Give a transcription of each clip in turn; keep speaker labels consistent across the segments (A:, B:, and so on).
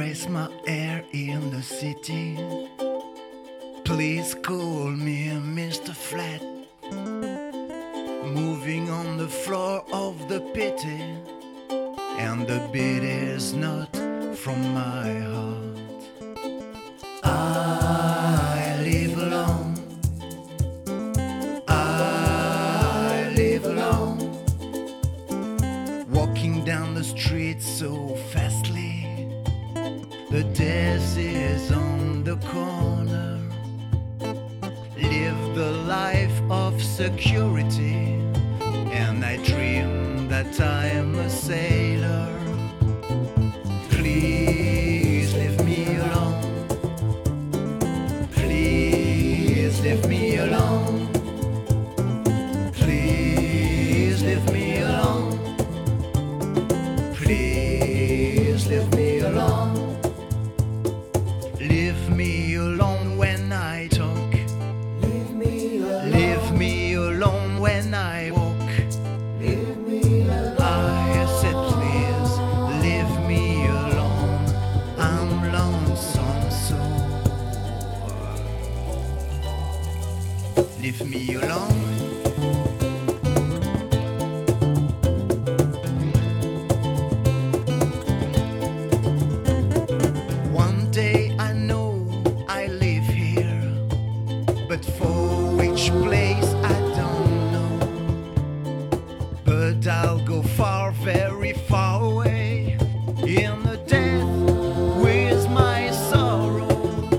A: raise my hair in the city. Please call me Mr. Flat. Moving on the floor of the pity, and the beat is not from my heart. I live alone. I live alone. Walking down the street so fastly. The death is on the corner. Live the life of security, and I dream that I'm a sailor. Please leave me alone. Please leave me alone. Please leave me alone. Please leave me alone. Leave me alone when I talk.
B: Leave me alone.
A: Leave me alone when I walk.
B: Leave me alone.
A: I said please leave me alone. I'm lonesome so. Leave me alone. One day I know I live here, but for which place I don't know. But I'll go far, very far away, in the death with my sorrow.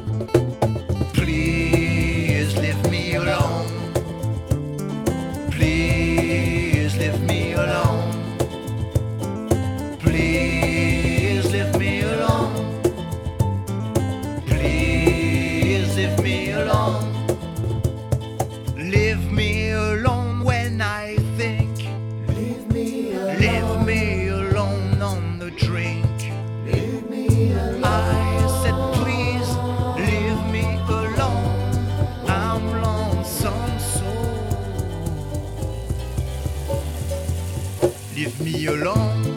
A: Please leave me alone. Please leave me alone. Please leave me alone. Please leave me alone. Leave me alone when I think.
B: Leave me alone.
A: Leave me alone on the drink.
B: Leave me alone.
A: I said please leave me alone. I'm lonesome so. Leave me alone.